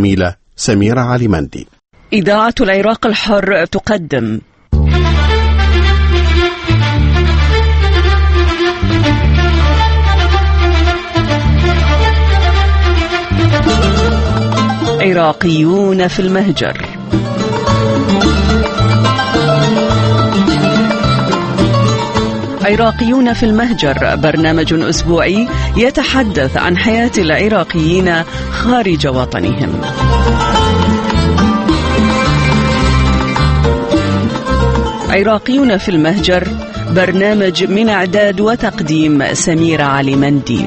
الزميلة سميرة علي مندي. إذاعة العراق الحر تقدم عراقيون في المهجر. عراقيون في المهجر برنامج أسبوعي يتحدث عن حياة العراقيين خارج وطنهم. عراقيون في المهجر برنامج من إعداد وتقديم سميرة علي مندي.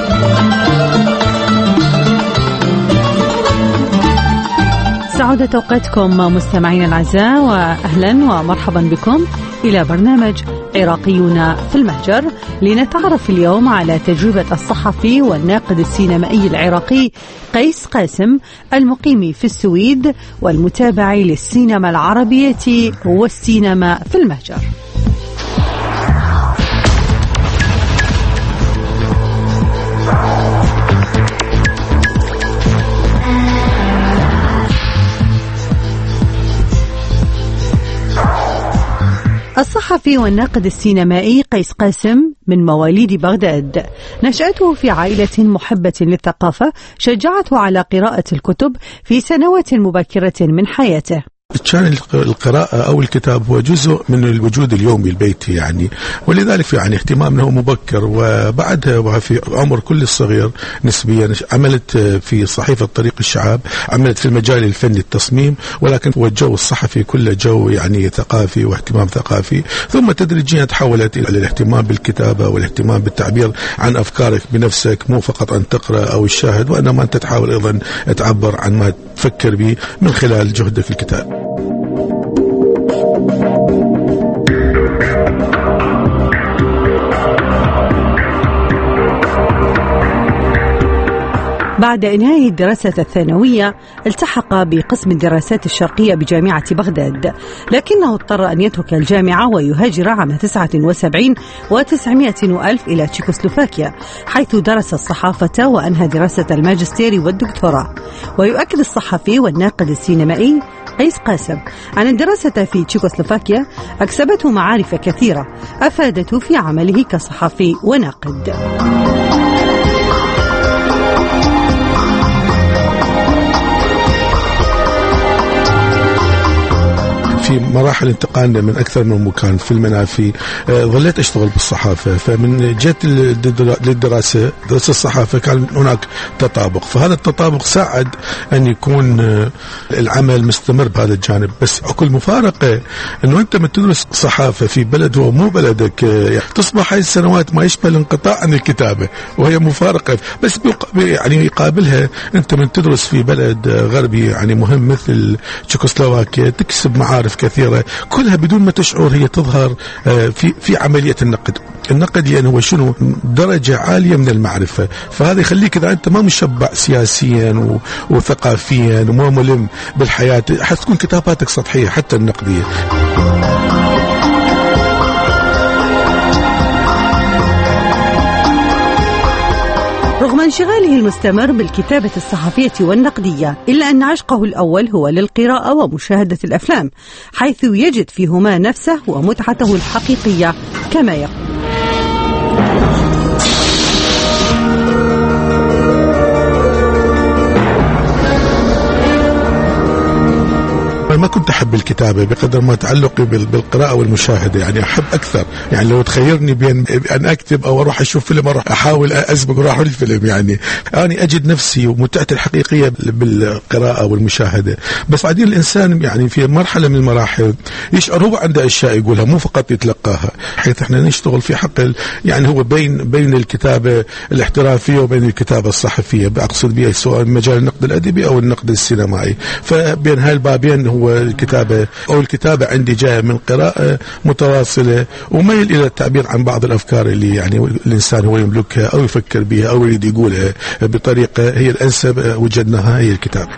سعادة أوقاتكم مستمعين الأعزاء، وأهلا ومرحبا بكم إلى برنامج عراقيون في المهجر، لنتعرف اليوم على تجربة الصحفي والناقد السينمائي العراقي قيس قاسم المقيم في السويد والمتابع للسينما العربية والسينما في المهجر. الصحفي والناقد السينمائي قيس قاسم من مواليد بغداد. نشأته في عائلة محبة للثقافة شجعته على قراءة الكتب في سنوات مبكرة من حياته. كان القراءة أو الكتاب هو جزء من الوجود اليومي البيتي يعني، ولذلك يعني اهتمامه مبكر. وبعدها في عمر كل الصغير نسبيا عملت في صحيفة طريق الشعاب، عملت في المجال الفني التصميم، ولكن هو الجو الصحفي كله جو يعني ثقافي واهتمام ثقافي. ثم تدريجيا تحولت إلى الاهتمام بالكتابة والاهتمام بالتعبير عن أفكارك بنفسك، مو فقط أن تقرأ أو الشاهد، وإنما أنت تحاول أيضا تعبر عن ما تفكر به من خلال جهدك في الكتاب. بعد إنهاء الدراسة الثانوية التحق بقسم الدراسات الشرقية بجامعة بغداد، لكنه اضطر أن يترك الجامعة ويهاجر عام 79 و900 وألف إلى تشيكوسلوفاكيا، حيث درس الصحافة وأنهى دراسة الماجستير والدكتوراه. ويؤكد الصحفي والناقد السينمائي قيس قاسم أن الدراسة في تشيكوسلوفاكيا أكسبته معارف كثيرة أفادته في عمله كصحفي وناقد. في مراحل انتقالنا من أكثر من مكان في المنافي، ظليت أشتغل بالصحافة. فمن جيت للدراسة دراسة الصحافة كان هناك تطابق، فهذا التطابق ساعد أن يكون العمل مستمر بهذا الجانب. بس أكل مفارقة أنه أنت من تدرس صحافة في بلد هو مو بلدك، تصبح هاي السنوات ما يشبه الانقطاع عن الكتابة، وهي مفارقة. بس يعني يقابلها أنت من تدرس في بلد غربي يعني مهم مثل تشيكوسلوفاكيا، تكسب معارف كثيرة كلها بدون ما تشعر هي تظهر في عملية النقد يعني هو شنو درجة عالية من المعرفة. فهذا يخليك إذا أنت ما مشبع سياسيا وثقافيا وما ملم بالحياة حتكون كتاباتك سطحية حتى النقدية. رغم انشغاله المستمر بالكتابة الصحفية والنقدية، إلا أن عشقه الأول هو للقراءة ومشاهدة الأفلام، حيث يجد فيهما نفسه ومتعته الحقيقية كما يقول. ما كنت أحب الكتابة بقدر ما تعلقي بالقراءة والمشاهدة، يعني أحب أكثر. يعني لو تخيرني بين أن أكتب أو أروح أشوف فيلم أروح أحاول أسبق وأروح الفيلم، يعني أنا أجد نفسي ومتعتي الحقيقية بالقراءة والمشاهدة. بس بعدين الإنسان يعني في مرحلة من المراحل يشعر هو عنده أشياء يقولها مو فقط يتلقاها، حيث إحنا نشتغل في حق يعني هو بين الكتابة الاحترافية وبين الكتابة الصحفية، بأقصد بها سواء مجال النقد الأدبي أو النقد السينمائي. فبين هالبابين هو الكتابة عندي جاية من قراءة متواصلة وميل إلى التعبير عن بعض الأفكار اللي يعني الإنسان هو يملكها أو يفكر بها أو يريد يقولها بطريقة هي الأنسب وجدناها هي الكتابة.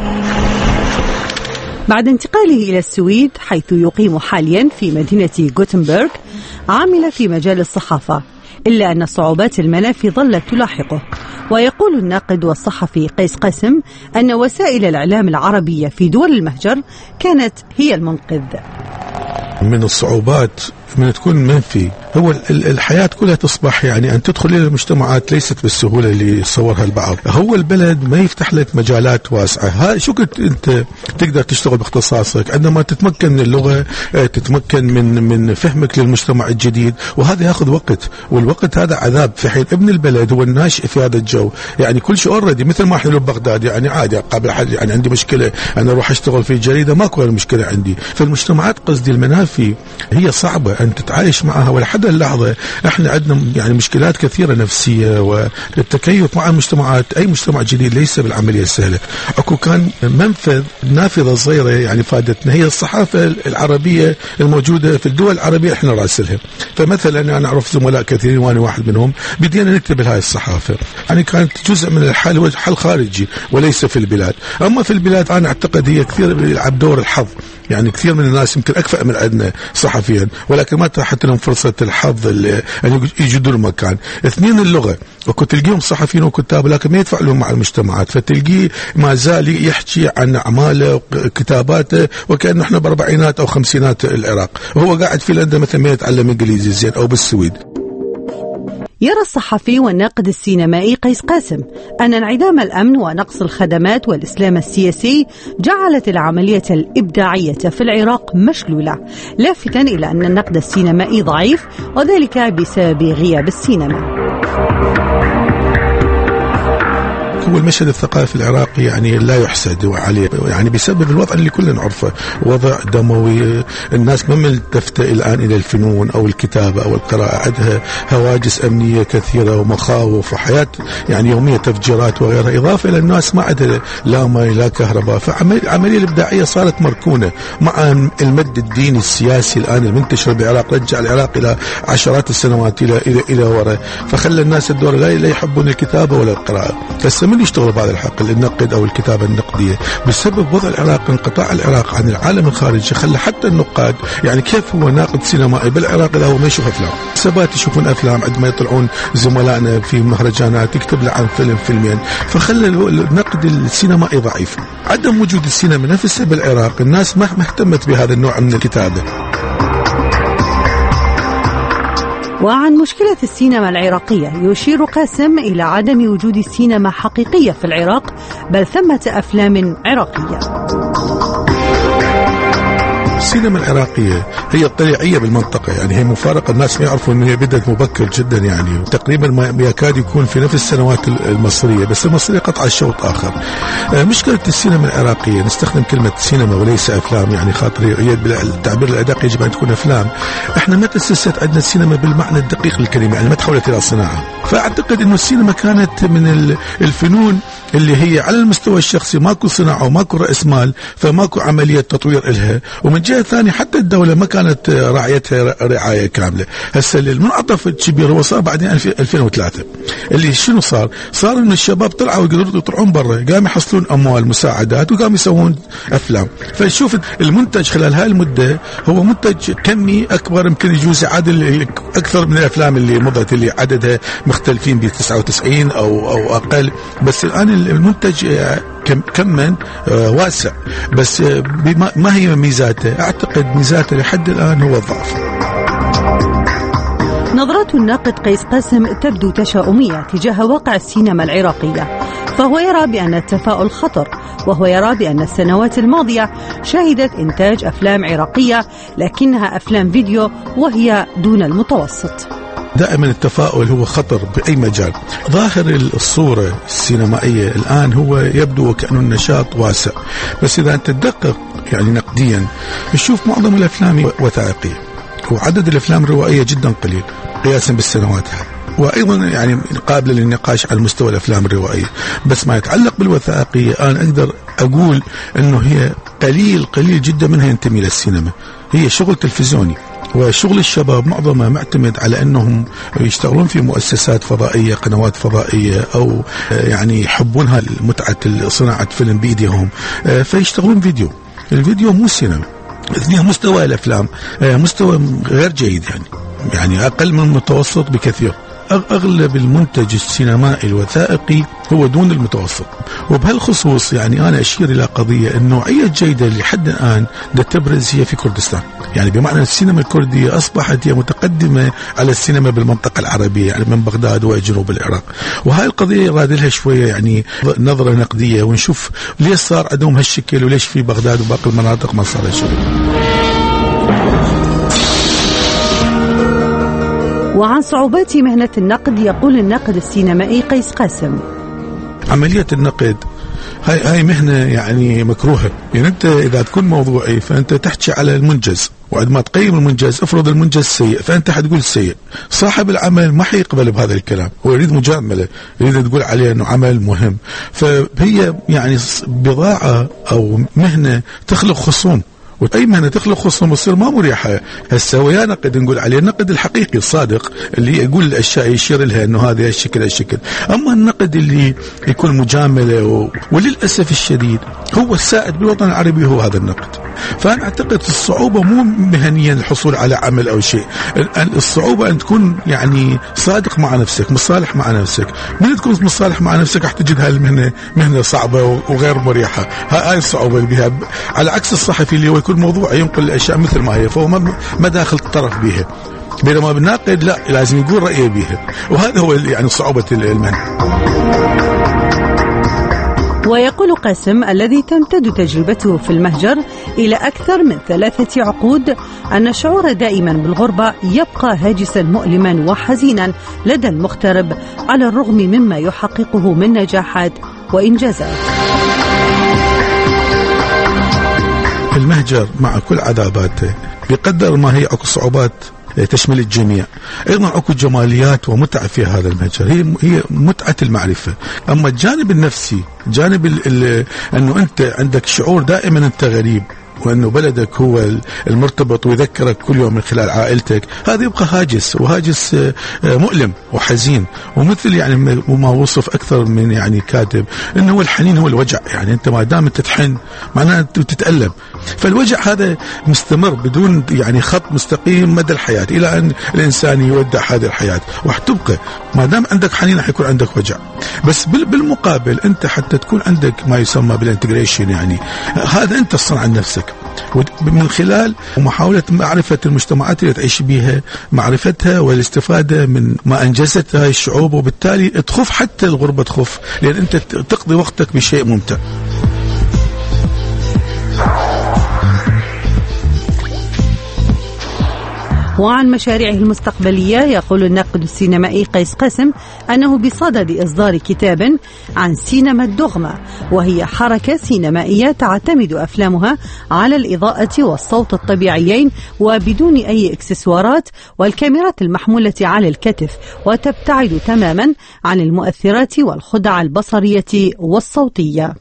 بعد انتقاله إلى السويد حيث يقيم حاليا في مدينة غوتنبرغ، عمل في مجال الصحافة، إلا أن صعوبات المناف ظلت تلاحقه، ويقول الناقد والصحفي قيس قاسم أن وسائل الإعلام العربية في دول المهجر كانت هي المنقذ. من الصعوبات من تكون منفي هو الحياة كلها تصبح يعني أن تدخل إلى المجتمعات ليست بالسهولة اللي يصورها البعض. هو البلد ما يفتح لك مجالات واسعة. شو كنت أنت تقدر تشتغل باختصاصك عندما تتمكن من اللغة، تتمكن من فهمك للمجتمع الجديد، وهذا يأخذ وقت، والوقت هذا عذاب. في حين ابن البلد هو الناشئ في هذا الجو يعني كل شيء أوردي، مثل ما احنا ببغداد يعني عادي قابل أحد يعني عندي مشكلة أنا أروح أشتغل في جريدة ماكو المشكلة عندي. فالمجتمعات قصدي المنافي هي صعبة أن تتعايش معها، ولحد اللحظة احنا عندنا يعني مشكلات كثيرة نفسية، والتكيف مع المجتمعات أي مجتمع جديد ليس بالعملية السهلة. أكو كان منفذ نافذة صغيرة يعني فادتنا هي الصحافة العربية الموجودة في الدول العربية احنا راسلها. فمثلا أنا أعرف زملاء كثيرين وأنا واحد منهم بدينا نكتب لهاي الصحافة، يعني كانت جزء من الحل هو حل خارجي وليس في البلاد. أما في البلاد أنا أعتقد هي كثير يلعب دور الحظ، يعني كثير من الناس يمكن أكفأ من عندنا صحفيا ولكن ما تحت لهم فرصة الحظ أن يجدوا المكان. اثنين اللغة، وكنت تلقيهم صحفيين وكتاب لكن ما يدفع لهم مع المجتمعات، فتلقيه ما زال يحكي عن أعماله وكتاباته وكأنه احنا بأربعينات أو خمسينات العراق، وهو قاعد في لندن مثلا ما يتعلم إنجليزي زين أو بالسويد. يرى الصحفي والناقد السينمائي قيس قاسم أن انعدام الأمن ونقص الخدمات والإسلام السياسي جعلت العملية الإبداعية في العراق مشلولة، لافتا إلى أن النقد السينمائي ضعيف وذلك بسبب غياب السينما. هو المشهد الثقافي العراقي يعني لا يحسد عليه يعني بسبب الوضع اللي كلنا نعرفه، وضع دموي. الناس ما ملتفتة الآن إلى الفنون أو الكتابة أو القراءة، عندها هواجس أمنية كثيرة ومخاوف وحياة يعني يومية تفجيرات وغيرها، إضافة إلى الناس ما عندها لا ماء لا كهرباء. فالعملية الإبداعية صارت مركونة مع المد الديني السياسي الآن المنتشر بالعراق، رجع العراق إلى عشرات السنوات إلى وراء، فخلى الناس الدور لا يحبون الكتابة ولا القراءة. من يشتغل بهذا الحقل النقد أو الكتابة النقدية بسبب وضع العراق، انقطاع العراق عن العالم الخارجي خلى حتى النقاد يعني كيف هو ناقد سينمائي بالعراق إذا هو ما يشوف أفلام؟ سبات يشوفون أفلام عندما يطلعون زملائنا في مهرجانات يكتب له عن فيلمين، فخلى النقد السينمائي ضعيف. عدم وجود السينما نفسها بالعراق الناس ما اهتمت بهذا النوع من الكتابة. وعن مشكلة السينما العراقية يشير قاسم إلى عدم وجود سينما حقيقية في العراق، بل ثمة أفلام عراقية. السينما العراقية هي الطليعية بالمنطقة، يعني هي مفارقة، الناس ما يعرفوا أنها بدأت مبكر جدا، يعني تقريبا ما يكاد يكون في نفس السنوات المصرية، بس المصرية قطع الشوط آخر. مشكلة السينما العراقية نستخدم كلمة سينما وليس أفلام، يعني خاطر هي التعبير الأدق يجب أن تكون أفلام. احنا ما تأسست عندنا السينما بالمعنى الدقيق للكلمة، يعني ما تحولت إلى صناعة. فأعتقد أنه السينما كانت من الفنون اللي هي على المستوى الشخصي ماكو صناعة وماكو رأس مال، فماكو عملية تطوير إلها، ومن جهة ثانية حتى الدولة ما كانت راعيتها رعاية كاملة. هسه المنعطف الكبير هو صار بعدين 2003 اللي شنو صار إن الشباب طلعوا يقدروا يطلعون برا، قاموا يحصلون أموال مساعدات وقاموا يسوون أفلام. فشوف المنتج خلال هاي المدة هو منتج كمي أكبر، يمكن يجوز يعادل أكثر من الأفلام اللي مضت اللي عددها مختلفين ب 99 أو أقل، بس الآن المنتج كما واسع. بس ما هي ميزاته؟ أعتقد ميزاته لحد الآن هو الضعف. نظرة الناقد قيس قاسم تبدو تشاؤمية تجاه واقع السينما العراقية، فهو يرى بأن التفاؤل خطر، وهو يرى بأن السنوات الماضية شهدت إنتاج أفلام عراقية لكنها أفلام فيديو وهي دون المتوسط. دائما التفاؤل هو خطر بأي مجال. ظاهر الصورة السينمائية الآن هو يبدو وكأنه النشاط واسع، بس إذا أنت تدقق يعني نقديا نشوف معظم الأفلام وثائقية، وعدد الأفلام الروائية جدا قليل قياسا بالسنوات هذه، وأيضا يعني قابلة للنقاش على مستوى الأفلام الروائية. بس ما يتعلق بالوثائقية أنا أقدر أقول أنه هي قليل جدا منها ينتمي للسينما، هي شغل تلفزيوني، وشغل الشباب معظمه معتمد على أنهم يشتغلون في مؤسسات فضائية، قنوات فضائية، أو يعني يحبونها متعة صناعة فيلم بإيديهم، فيشتغلون فيديو. الفيديو مو سينما، مستوى الأفلام مستوى غير جيد، يعني أقل من المتوسط بكثير. أغلب المنتج السينمائي الوثائقي هو دون المتوسط. وبهالخصوص يعني أنا أشير إلى قضية النوعية الجيدة اللي حد الآن تبرز هي في كردستان، يعني بمعنى السينما الكردية أصبحت هي متقدمة على السينما بالمنطقة العربية، يعني من بغداد وجنوب العراق. وهاي القضية راد لها شوية يعني نظرة نقدية، ونشوف ليش صار عندهم هالشكل وليش في بغداد وباقي المناطق ما صار هالشكل. وعن صعوبات مهنة النقد يقول الناقد السينمائي قيس قاسم: عملية النقد هاي مهنة يعني مكروهة. يعني أنت إذا تكون موضوعي فأنت تحكي على المنجز، وعندما تقيم المنجز افرض المنجز سيء فأنت حتقول سيء. صاحب العمل ما حيقبل بهذا الكلام، هو يريد مجاملة، يريد تقول عليه أنه عمل مهم. فهي يعني بضاعة أو مهنة تخلق خصوم، وأي مهنة تخلق خصوم وتصير ما مريحة. هسه ويا نقد نقول عليه النقد الحقيقي الصادق اللي يقول الأشياء يشير لها أنه هذا الشكل. أما النقد اللي يكون مجاملة وللأسف الشديد هو السائد بالوطن العربي هو هذا النقد. فأنا أعتقد الصعوبة مو مهنيا الحصول على عمل أو شيء، الصعوبة أن تكون يعني صادق مع نفسك، مصالح مع نفسك. من تكون مصالح مع نفسك حتجد هاي المهنة مهنة صعبة وغير مريحة. هاي الصعوبة اللي بها، على عكس الصحفي اللي هو يكون موضوع ينقل الأشياء مثل ما هي، فهو ما داخل الطرف بها. بينما بالناقد لا، لازم يقول رأيه بها، وهذا هو يعني صعوبة المهنة. ويقول قاسم الذي تمتد تجربته في المهجر إلى أكثر من 3 عقود أن الشعور دائما بالغربة يبقى هاجسا مؤلما وحزينا لدى المغترب على الرغم مما يحققه من نجاحات وإنجازات. المهجر مع كل عذاباته بقدر ما هي أكو صعوبات تشمل الجميع، أيضا أكو جماليات ومتعة في هذا المهجر، هي متعة المعرفة. أما الجانب النفسي، جانب أنه أنت عندك شعور دائما أنت غريب، وأنه بلدك هو المرتبط ويذكرك كل يوم من خلال عائلتك، هذا يبقى هاجس، وهاجس مؤلم وحزين. ومثل يعني ما وصف أكثر من يعني كاتب أنه الحنين هو الوجع. يعني أنت ما دام تتحن معناه تتألم، فالوجع هذا مستمر بدون يعني خط مستقيم مدى الحياة إلى أن الإنسان يودع هذه الحياة. وحتبقى ما دام عندك حنين حيكون عندك وجع. بس بالمقابل أنت حتى تكون عندك ما يسمى بالانتجريشن، يعني هذا أنت تصنع نفسك من خلال محاولة معرفة المجتمعات اللي تعيش بها، معرفتها والاستفادة من ما أنجزت هاي الشعوب، وبالتالي تخف حتى الغربة تخف، لأن أنت تقضي وقتك بشيء ممتع. وعن مشاريعه المستقبلية يقول الناقد السينمائي قيس قاسم أنه بصدد إصدار كتاب عن سينما الدغمة، وهي حركة سينمائية تعتمد أفلامها على الإضاءة والصوت الطبيعيين وبدون أي إكسسوارات والكاميرات المحمولة على الكتف، وتبتعد تماما عن المؤثرات والخدع البصرية والصوتية.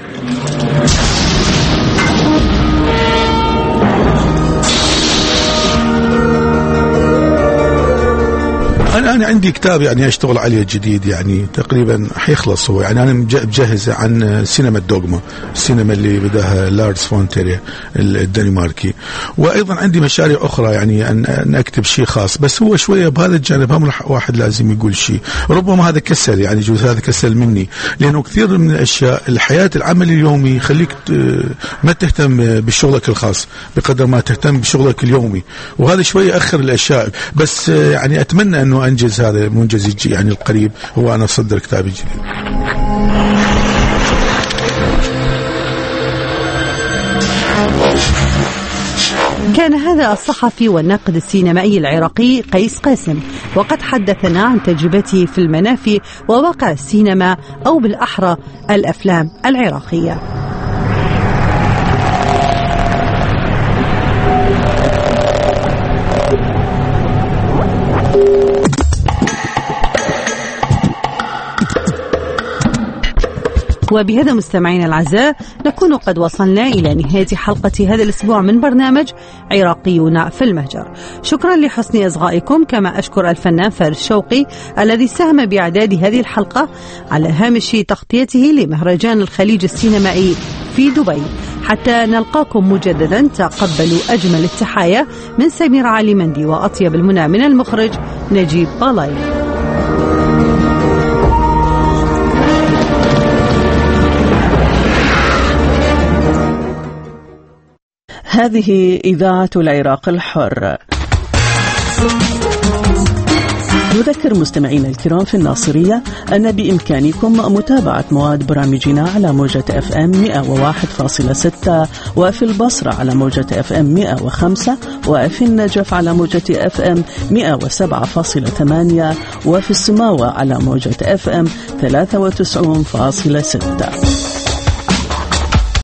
أنا عندي كتاب يعني أشتغل عليه جديد، يعني تقريبا حيخلص هو. يعني أنا مجهز عن سينما الدوغما، السينما اللي بداها لارس فون تيريه الدنماركي. وأيضا عندي مشاريع أخرى، يعني أن أكتب شيء خاص، بس هو شوية بهذا الجانب هم واحد لازم يقول شيء. ربما هذا كسل، يعني جزء هذا كسل مني، لأنه كثير من الأشياء الحياة العمل اليومي يخليك ما تهتم بشغلك الخاص بقدر ما تهتم بشغلك اليومي، وهذا شوية أخر الأشياء. بس يعني أتمنى أنه أنجز هذا المنجز يعني القريب، هو أنا أصدر كتابي الجديد. كان هذا الصحفي والناقد السينمائي العراقي قيس قاسم، وقد حدثنا عن تجربته في المنافي وواقع السينما أو بالأحرى الأفلام العراقية. وبهذا مستمعينا الأعزاء نكون قد وصلنا إلى نهاية حلقة هذا الأسبوع من برنامج عراقيون في المهجر. شكرا لحسن إصغائكم، كما أشكر الفنان فارس شوقي الذي ساهم بإعداد هذه الحلقة على هامش تغطيته لمهرجان الخليج السينمائي في دبي. حتى نلقاكم مجددا تقبلوا أجمل التحايا من سميرة علي مندي وأطيب المنى من المخرج نجيب بالاي. هذه إذاعة العراق الحر. نذكر مستمعينا الكرام في الناصرية أن بإمكانكم متابعة مواد برامجنا على موجة FM 101.6 وفي البصرة على موجة FM 105 وفي النجف على موجة FM 107.8 وفي السماوة على موجة FM 93.6.